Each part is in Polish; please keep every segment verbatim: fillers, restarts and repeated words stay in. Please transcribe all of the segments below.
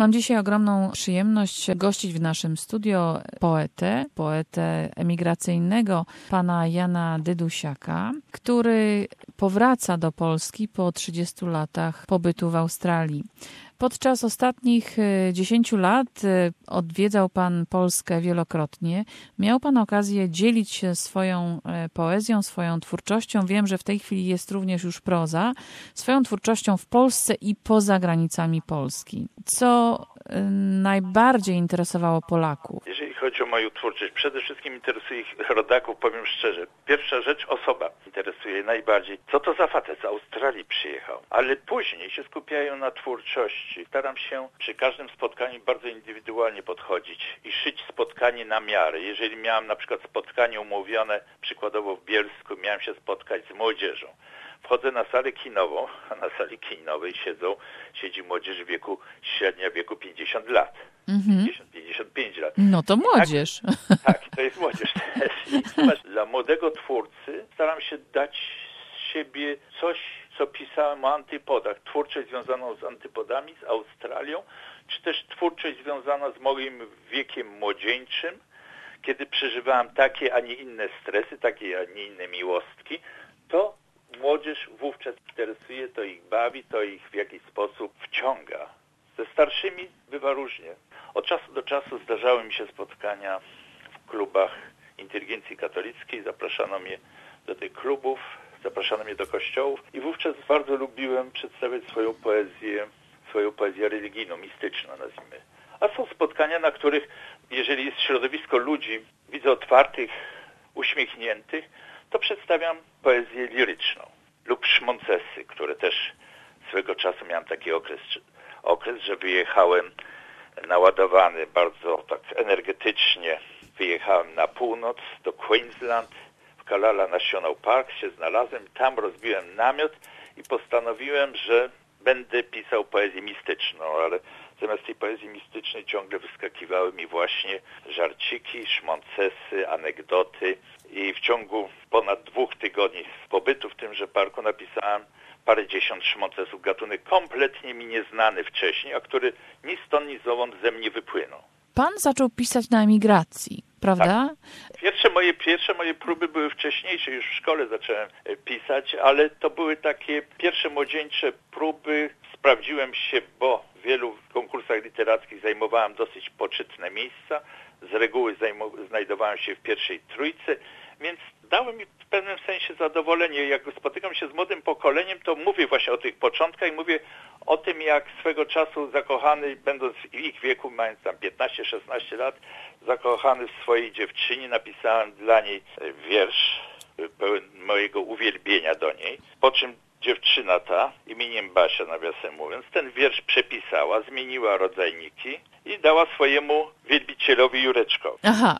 Mam dzisiaj ogromną przyjemność gościć w naszym studio poetę, poetę emigracyjnego, pana Jana Dydusiaka, który powraca do Polski po trzydziestu latach pobytu w Australii. Podczas ostatnich dziesięciu lat odwiedzał pan Polskę wielokrotnie. Miał pan okazję dzielić się swoją poezją, swoją twórczością. Wiem, że w tej chwili jest również już proza. Swoją twórczością w Polsce i poza granicami Polski. Co najbardziej interesowało Polaków? Jeżeli chodzi o moją twórczość, przede wszystkim interesuje ich rodaków, powiem szczerze. Pierwsza rzecz, osoba interesuje najbardziej. Co to za facet z Australii przyjechał? Ale później się skupiają na twórczości. Staram się przy każdym spotkaniu bardzo indywidualnie podchodzić i szyć spotkanie na miarę. Jeżeli miałem na przykład spotkanie umówione, przykładowo w Bielsku, miałem się spotkać z młodzieżą. Wchodzę na salę kinową, a na sali kinowej siedzą, siedzi młodzież w wieku, średnia wieku pięćdziesiąt lat. Mhm. pięćdziesiąt pięćdziesiąt pięć lat. No to młodzież. Tak, tak, to jest młodzież też. I dla młodego twórcy staram się dać z siebie coś, co pisałem o antypodach. Twórczość związaną z antypodami, z Australią, czy też twórczość związana z moim wiekiem młodzieńczym, kiedy przeżywałem takie, a nie inne stresy, takie, a nie inne miłostki, to młodzież wówczas interesuje, to ich bawi, to ich w jakiś sposób wciąga. Ze starszymi bywa różnie. Od czasu do czasu zdarzały mi się spotkania w klubach inteligencji katolickiej. Zapraszano mnie do tych klubów, zapraszano mnie do kościołów i wówczas bardzo lubiłem przedstawiać swoją poezję, swoją poezję religijną, mistyczną nazwijmy. A są spotkania, na których, jeżeli jest środowisko ludzi, widzę otwartych, uśmiechniętych, to przedstawiam poezję liryczną lub szmoncesy, które też swego czasu miałem taki okres, okres, że wyjechałem naładowany bardzo tak energetycznie. Wyjechałem na północ do Queensland, w Kalala National Park się znalazłem, tam rozbiłem namiot i postanowiłem, że będę pisał poezję mistyczną, ale zamiast tej poezji mistycznej ciągle wyskakiwały mi właśnie żarciki, szmoncesy, anegdoty i w ciągu ponad dwóch tygodni pobytu w tymże parku napisałem parędziesiąt szmoncesów, gatunek kompletnie mi nieznany wcześniej, a który ni stąd, ni zowąd ze mnie wypłynął. Pan zaczął pisać na emigracji, prawda? Tak. Pierwsze moje, pierwsze moje próby były wcześniejsze, już w szkole zacząłem pisać, ale to były takie pierwsze młodzieńcze próby. Sprawdziłem się, bo w wielu konkursach literackich zajmowałem dosyć poczytne miejsca. Z reguły zajmow- znajdowałem się w pierwszej trójce, więc dały mi w pewnym sensie zadowolenie. Jak spotykam się z młodym pokoleniem, to mówię właśnie o tych początkach i mówię o tym, jak swego czasu zakochany, będąc w ich wieku, mając tam piętnaście szesnaście lat, zakochany w swojej dziewczynie, napisałem dla niej wiersz pełen mojego uwielbienia do niej, po czym dziewczyna ta, imieniem Basia nawiasem mówiąc, ten wiersz przepisała, zmieniła rodzajniki i dała swojemu wielbicielowi Jureczkowi. Aha,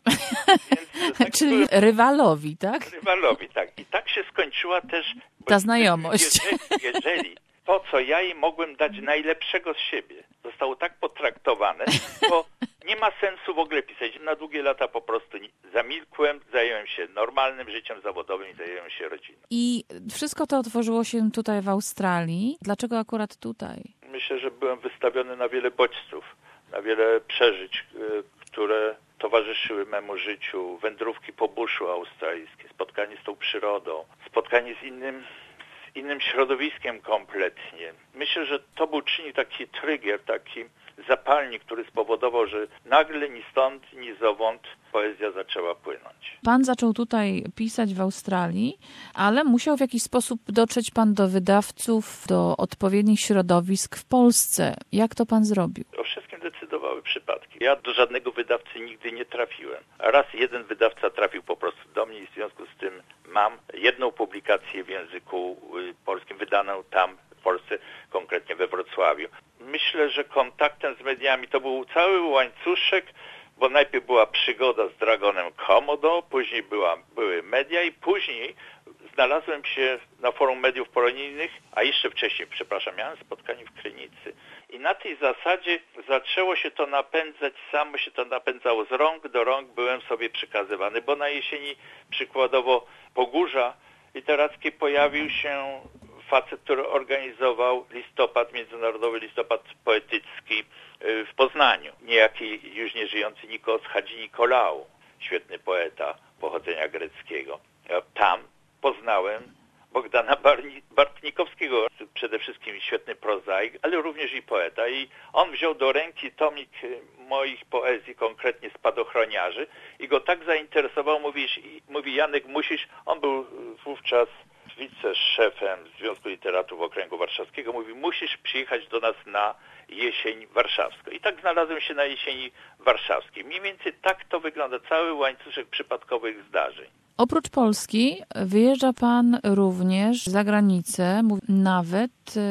Więc, tak czyli byłem, rywalowi, tak? rywalowi, tak. I tak się skończyła też ta znajomość. Jeżeli, jeżeli to, co ja jej mogłem dać najlepszego z siebie, zostało tak potraktowane, to nie ma sensu w ogóle pisać. Na długie lata po prostu zamilkłem, zająłem się normalnym życiem zawodowym i zająłem się rodziną. I wszystko to otworzyło się tutaj w Australii. Dlaczego akurat tutaj? Myślę, że byłem wystawiony na wiele bodźców, na wiele przeżyć, które towarzyszyły memu życiu. Wędrówki po buszu australijskim, spotkanie z tą przyrodą, spotkanie z innym innym środowiskiem kompletnie. Myślę, że to był czynnik, taki trigger, taki zapalnik, który spowodował, że nagle ni stąd, ni zowąd poezja zaczęła płynąć. Pan zaczął tutaj pisać w Australii, ale musiał w jakiś sposób dotrzeć pan do wydawców, do odpowiednich środowisk w Polsce. Jak to pan zrobił? O wszystkim decydowały przypadki. Ja do żadnego wydawcy nigdy nie trafiłem. Raz jeden wydawca trafił po prostu do mnie i w związku z tym mam jedną publikację w języku polskim wydaną tam w Polsce, konkretnie we Wrocławiu. Myślę, że kontaktem z mediami to był cały łańcuszek, bo najpierw była przygoda z Dragonem Komodo, później była, były media i później znalazłem się na forum mediów polonijnych, a jeszcze wcześniej, przepraszam, miałem spotkanie w Krynicy. I na tej zasadzie zaczęło się to napędzać, samo się to napędzało z rąk do rąk, byłem sobie przekazywany, bo na jesieni przykładowo Pogórza literackie pojawił się facet, który organizował listopad, Międzynarodowy Listopad Poetycki w Poznaniu. Niejaki już nieżyjący Nikos Hadzi-Nikolaou, świetny poeta pochodzenia greckiego. Tam poznałem Bogdana Bartnikowskiego, przede wszystkim świetny prozaik, ale również i poeta. I on wziął do ręki tomik moich poezji, konkretnie Spadochroniarzy, i go tak zainteresował, mówi, mówi Janek, musisz, on był wówczas wiceszefem Związku Literatów Okręgu Warszawskiego, mówi, musisz przyjechać do nas na jesień warszawską. I tak znalazłem się na jesieni warszawskiej. Mniej więcej tak to wygląda, cały łańcuszek przypadkowych zdarzeń. Oprócz Polski wyjeżdża pan również za granicę, nawet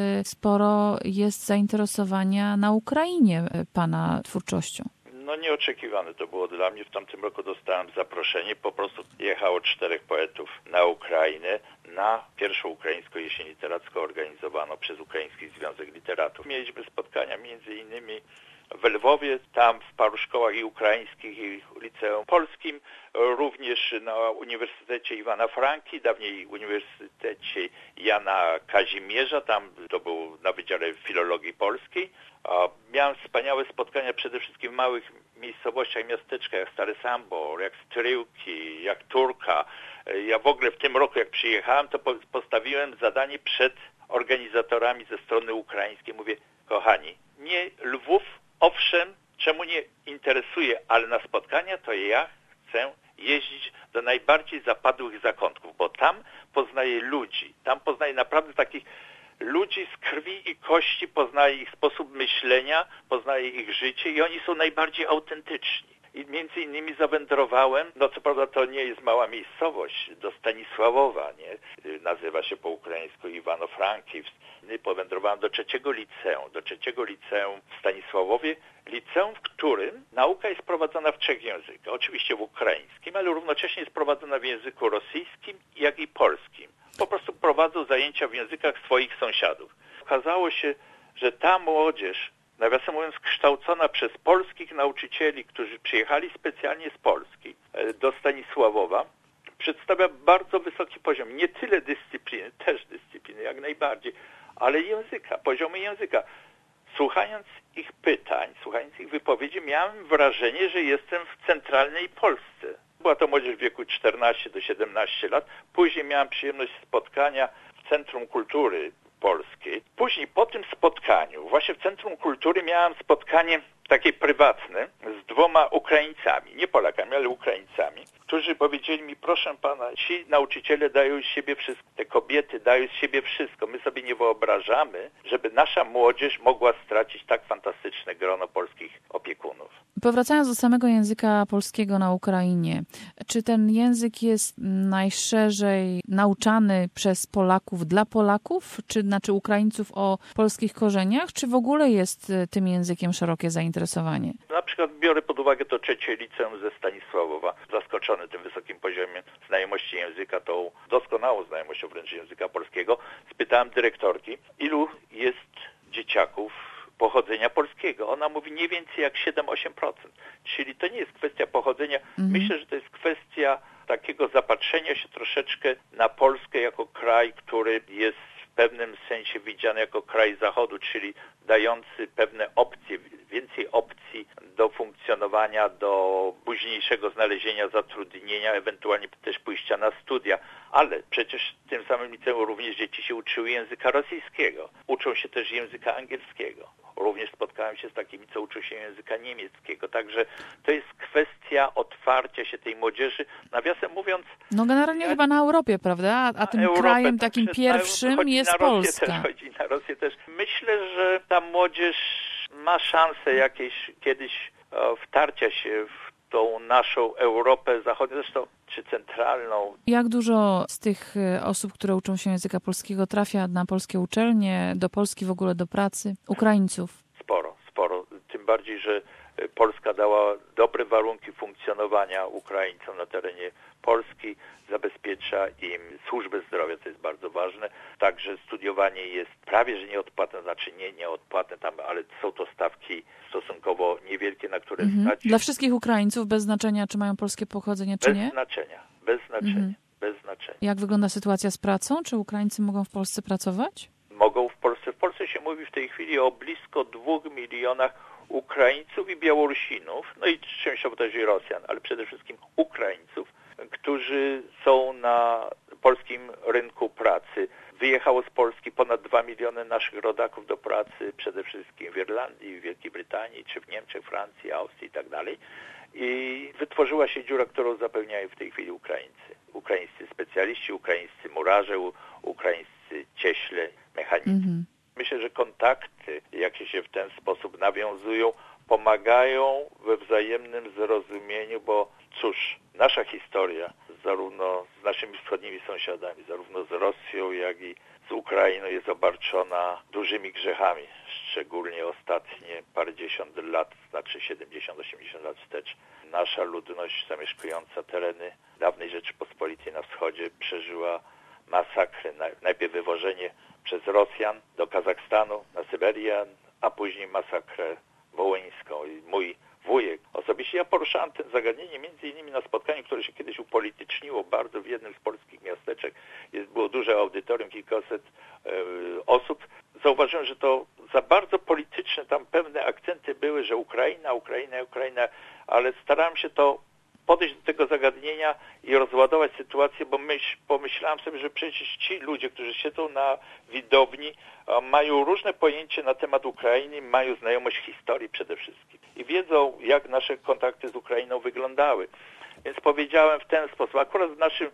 sporo jest zainteresowania na Ukrainie pana twórczością. No nieoczekiwane to było dla mnie. W tamtym roku dostałem zaproszenie. Po prostu jechało czterech poetów na Ukrainę na pierwszą ukraińską jesień literacką organizowaną przez Ukraiński Związek Literatów. Mieliśmy spotkania między innymi w Lwowie, tam w paru szkołach i ukraińskich, i liceum polskim, również na Uniwersytecie Iwana Franki, dawniej Uniwersytecie Jana Kazimierza, tam to był na Wydziale Filologii Polskiej. Miałem wspaniałe spotkania przede wszystkim w małych miejscowościach, miasteczkach jak Stary Sambor, jak Stryłki, jak Turka. Ja w ogóle w tym roku, jak przyjechałem, to postawiłem zadanie przed organizatorami ze strony ukraińskiej. Mówię, kochani, nie Lwów, owszem, czemu nie interesuje, ale na spotkania to ja chcę jeździć do najbardziej zapadłych zakątków, bo tam poznaję ludzi, tam poznaję naprawdę takich ludzi z krwi i kości, poznaję ich sposób myślenia, poznaję ich życie i oni są najbardziej autentyczni. I między innymi zawędrowałem, no co prawda to nie jest mała miejscowość, do Stanisławowa, nie? Nazywa się po ukraińsku Iwano-Frankiwsk. Powędrowałem do trzeciego liceum, do trzeciego liceum w Stanisławowie, liceum, w którym nauka jest prowadzona w trzech językach. Oczywiście w ukraińskim, ale równocześnie jest prowadzona w języku rosyjskim, jak i polskim. Po prostu prowadzą zajęcia w językach swoich sąsiadów. Okazało się, że ta młodzież, nawiasem mówiąc, kształcona przez polskich nauczycieli, którzy przyjechali specjalnie z Polski do Stanisławowa, przedstawia bardzo wysoki poziom. Nie tyle dyscypliny, też dyscypliny jak najbardziej, ale języka, poziomu języka. Słuchając ich pytań, słuchając ich wypowiedzi, miałem wrażenie, że jestem w centralnej Polsce. Była to młodzież w wieku czternaście do siedemnastu lat. Później miałem przyjemność spotkania w Centrum Kultury Polskiej. Później po tym spotkaniu, właśnie w Centrum Kultury, miałem spotkanie takie prywatne z dwoma Ukraińcami, nie Polakami, ale Ukraińcami, którzy powiedzieli mi, proszę pana, ci nauczyciele dają z siebie wszystko, te kobiety dają z siebie wszystko. My sobie nie wyobrażamy, żeby nasza młodzież mogła stracić tak fantastyczne grono polskich opiekunów. Powracając do samego języka polskiego na Ukrainie, czy ten język jest najszerzej nauczany przez Polaków dla Polaków, czy znaczy Ukraińców o polskich korzeniach, czy w ogóle jest tym językiem szerokie zainteresowanie? Na przykład biorę pod uwagę to trzecie liceum ze Stanisławowa. Zaskoczony tym wysokim poziomem znajomości języka, tą doskonałą znajomością wręcz języka polskiego, spytałem dyrektorki, ilu jest dzieciaków pochodzenia polskiego. Ona mówi nie więcej jak siedem do ośmiu procent. Czyli to nie jest kwestia pochodzenia. Mhm. Myślę, że to jest kwestia takiego zapatrzenia się troszeczkę na Polskę jako kraj, który jest w pewnym sensie widziany jako kraj Zachodu, czyli dający pewne opcje, więcej opcji do funkcjonowania, do późniejszego znalezienia zatrudnienia, ewentualnie też pójścia na studia. Ale przecież w tym samym liceum również dzieci się uczyły języka rosyjskiego. Uczą się też języka angielskiego. Również spotkałem się z takimi, co uczą się języka niemieckiego. Także to jest kwestia otwarcia się tej młodzieży. Nawiasem mówiąc... No generalnie ja, chyba na Europie, prawda? A, a tym Europę, krajem takim pierwszym jest na Polska. Też, chodzi na Rosję też. Myślę, że ta młodzież ma szansę jakieś kiedyś o, wtarcia się w tą naszą Europę zachodnią, zresztą czy centralną. Jak dużo z tych osób, które uczą się języka polskiego, trafia na polskie uczelnie, do Polski w ogóle, do pracy? Ukraińców? Sporo, sporo. Tym bardziej, że Polska dała dobre warunki funkcjonowania Ukraińcom na terenie Polski, zabezpiecza im służbę zdrowia, to jest bardzo ważne. Także studiowanie jest prawie, że nieodpłatne, znaczy nie nieodpłatne, tam, ale są to stawki stosunkowo niewielkie, na które mhm. stać. Dla wszystkich Ukraińców, bez znaczenia, czy mają polskie pochodzenie, czy bez nie? Znaczenia, bez znaczenia, mhm. bez znaczenia. znaczenie. Jak wygląda sytuacja z pracą? Czy Ukraińcy mogą w Polsce pracować? Mogą w Polsce. W Polsce się mówi w tej chwili o blisko dwóch milionach Ukraińców i Białorusinów, no i częściowo też i Rosjan, ale przede wszystkim Ukraińców, którzy są na polskim rynku pracy. Wyjechało z Polski ponad dwa miliony naszych rodaków do pracy, przede wszystkim w Irlandii, w Wielkiej Brytanii, czy w Niemczech, Francji, Austrii i tak dalej. I wytworzyła się dziura, którą zapełniają w tej chwili Ukraińcy. Ukraińscy specjaliści, ukraińscy murarze, ukraińscy cieśle, mechanicy. Mm-hmm. Myślę, że kontakty, jakie się w ten sposób nawiązują, pomagają we wzajemnym zrozumieniu, bo cóż, nasza historia, zarówno z naszymi wschodnimi sąsiadami, zarówno z Rosją, jak i z Ukrainą jest obarczona dużymi grzechami, szczególnie ostatnie parędziesiąt lat, znaczy siedemdziesiąt osiemdziesiąt lat wstecz. Nasza ludność zamieszkująca tereny dawnej Rzeczypospolitej na wschodzie przeżyła masakry, najpierw wywożenie przez Rosjan do Kazachstanu, na Syberię, a później masakrę wołyńską. I mój wujek, osobiście ja poruszałem to zagadnienie między innymi na spotkaniu, które się kiedyś upolityczniło bardzo w jednym z polskich miasteczek. Jest, było duże audytorium, kilkaset e, osób. Zauważyłem, że to za bardzo polityczne, tam pewne akcenty były, że Ukraina, Ukraina, Ukraina, ale starałem się to podejść do tego zagadnienia i rozładować sytuację, bo myśl, pomyślałem sobie, że przecież ci ludzie, którzy siedzą na widowni, mają różne pojęcie na temat Ukrainy, mają znajomość historii przede wszystkim i wiedzą, jak nasze kontakty z Ukrainą wyglądały. Więc powiedziałem w ten sposób. Akurat w naszym,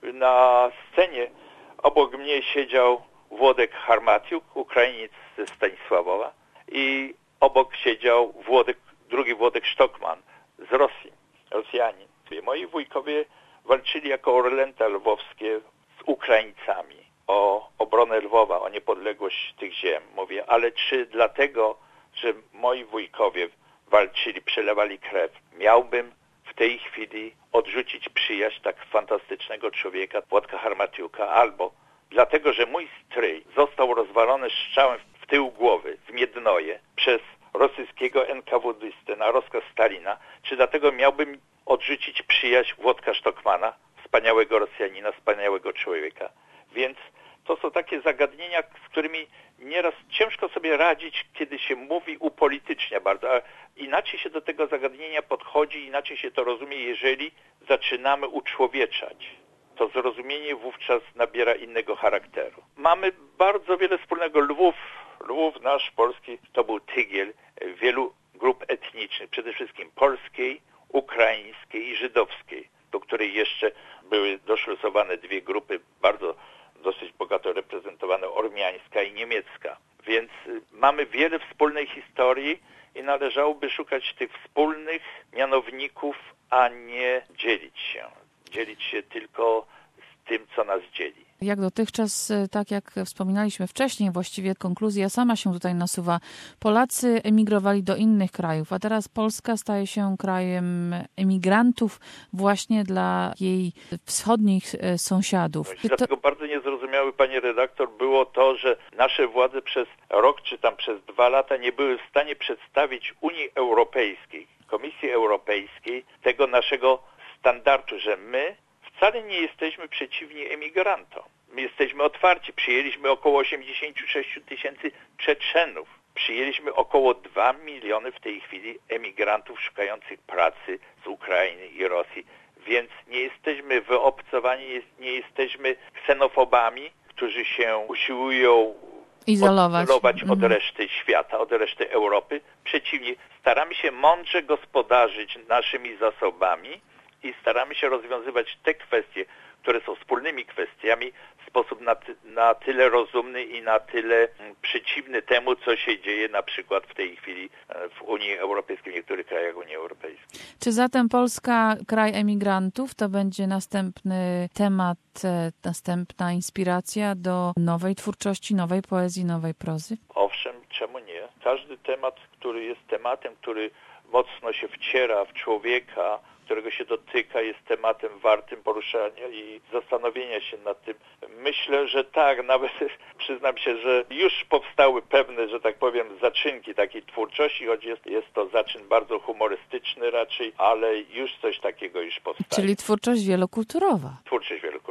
na scenie obok mnie siedział Włodek Harmatiuk, Ukrainiec ze Stanisławowa, i obok siedział Włodek, drugi Włodek Sztokman z Rosji. Rosjanin. Moi wujkowie walczyli jako orlęta lwowskie z Ukraińcami o obronę Lwowa, o niepodległość tych ziem. Mówię, ale czy dlatego, że moi wujkowie walczyli, przelewali krew, miałbym w tej chwili odrzucić przyjaźń tak fantastycznego człowieka, Włodka Harmatiuka, albo dlatego, że mój stryj został rozwalony strzałem w tył głowy, w Miednoje, przez rosyjskiego en ka wu dystę na rozkaz Stalina, czy dlatego miałbym odrzucić przyjaźń Włodka Sztokmana, wspaniałego Rosjanina, wspaniałego człowieka. Więc to są takie zagadnienia, z którymi nieraz ciężko sobie radzić, kiedy się mówi upolitycznia bardzo, a inaczej się do tego zagadnienia podchodzi, inaczej się to rozumie, jeżeli zaczynamy uczłowieczać. To zrozumienie wówczas nabiera innego charakteru. Mamy bardzo wiele wspólnego. Lwów, Lwów nasz polski, to był tygiel wielu grup etnicznych, przede wszystkim polskiej, ukraińskiej i żydowskiej, do której jeszcze były doszlusowane dwie grupy bardzo dosyć bogato reprezentowane, ormiańska i niemiecka. Więc mamy wiele wspólnej historii i należałoby szukać tych wspólnych mianowników, a nie dzielić się. Dzielić się tylko z tym, co nas dzieli. Jak dotychczas, tak jak wspominaliśmy wcześniej, właściwie konkluzja sama się tutaj nasuwa. Polacy emigrowali do innych krajów, a teraz Polska staje się krajem emigrantów właśnie dla jej wschodnich sąsiadów. Właśnie to... Dlatego bardzo niezrozumiałe, pani redaktor, było to, że nasze władze przez rok czy tam przez dwa lata nie były w stanie przedstawić Unii Europejskiej, Komisji Europejskiej tego naszego standardu, że my wcale nie jesteśmy przeciwni emigrantom. My jesteśmy otwarci. Przyjęliśmy około osiemdziesiąt sześć tysięcy Czeczenów. Przyjęliśmy około dwa miliony w tej chwili emigrantów szukających pracy z Ukrainy i Rosji. Więc nie jesteśmy wyobcowani, nie jesteśmy ksenofobami, którzy się usiłują izolować, odizolować od reszty świata, od reszty Europy. Przeciwnie, staramy się mądrze gospodarzyć naszymi zasobami i staramy się rozwiązywać te kwestie, które są wspólnymi kwestiami w sposób na, ty, na tyle rozumny i na tyle przeciwny temu, co się dzieje na przykład w tej chwili w Unii Europejskiej, w niektórych krajach Unii Europejskiej. Czy zatem Polska, kraj emigrantów, to będzie następny temat, następna inspiracja do nowej twórczości, nowej poezji, nowej prozy? Owszem, czemu nie? Każdy temat, który jest tematem, który mocno się wciera w człowieka, którego się dotyka, jest tematem wartym poruszania i zastanowienia się nad tym. Myślę, że tak, nawet przyznam się, że już powstały pewne, że tak powiem, zaczynki takiej twórczości, choć jest, jest to zaczyn bardzo humorystyczny raczej, ale już coś takiego już powstaje. Czyli twórczość wielokulturowa. Twórczość wielokulturowa.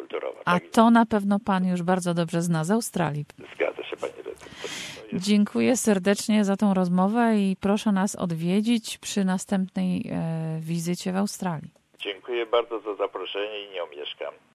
A tak, to na pewno pan już bardzo dobrze zna z Australii. zgadza się, pani redaktor. Jest... Dziękuję serdecznie za tą rozmowę i proszę nas odwiedzić przy następnej e, wizycie w Australii. Dziękuję bardzo za zaproszenie i nie omieszkam.